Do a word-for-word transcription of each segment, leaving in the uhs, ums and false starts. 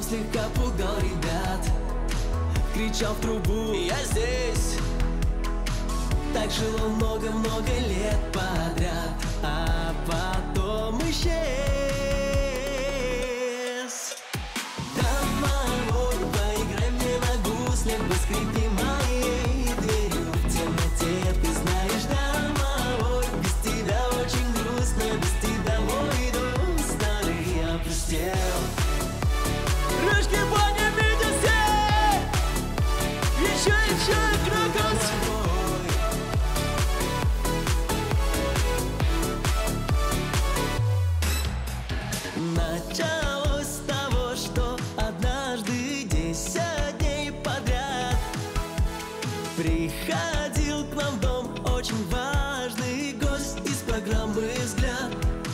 слегка пугал ребят, кричал в трубу: я здесь. Так жил много-много лет подряд, а потом исчез. Домовой, поиграй мне на гуслях, поскрипи моей дверью в темноте. Ты знаешь, домовой, без тебя очень грустно, без тебя мой дом старый опустел. Ручки поднимите все! Еще, еще, крокус! Началось с того, что однажды десять дней подряд приходил к нам в дом очень важный гость из программы «Взгляд».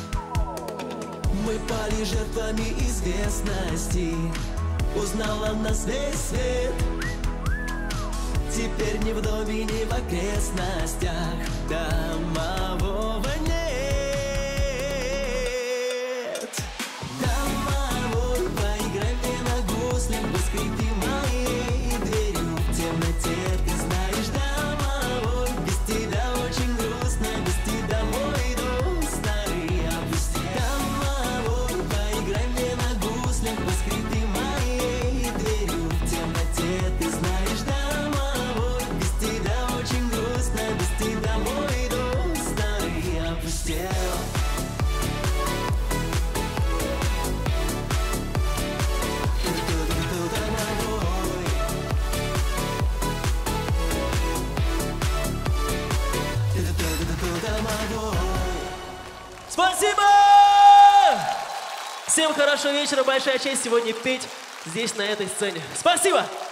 Мы пали жертвами известности, узнал о нас весь свет. Теперь ни в доме, ни в окрестностях домового нет. Домовой, поиграй мне на гуслях, поскрипи моей дверью в темноте. Ты знаешь, домовой, без тебя очень грустно, без тебя мой дом старый опустел. Домовой, поиграй мне на гуслях, поскрипи моей дверью в темноте. Ты знаешь, домовой, без тебя очень грустно, без тебя мой дом старый опустел. Спасибо! Всем хорошего вечера, большая честь сегодня петь здесь, на этой сцене. Спасибо!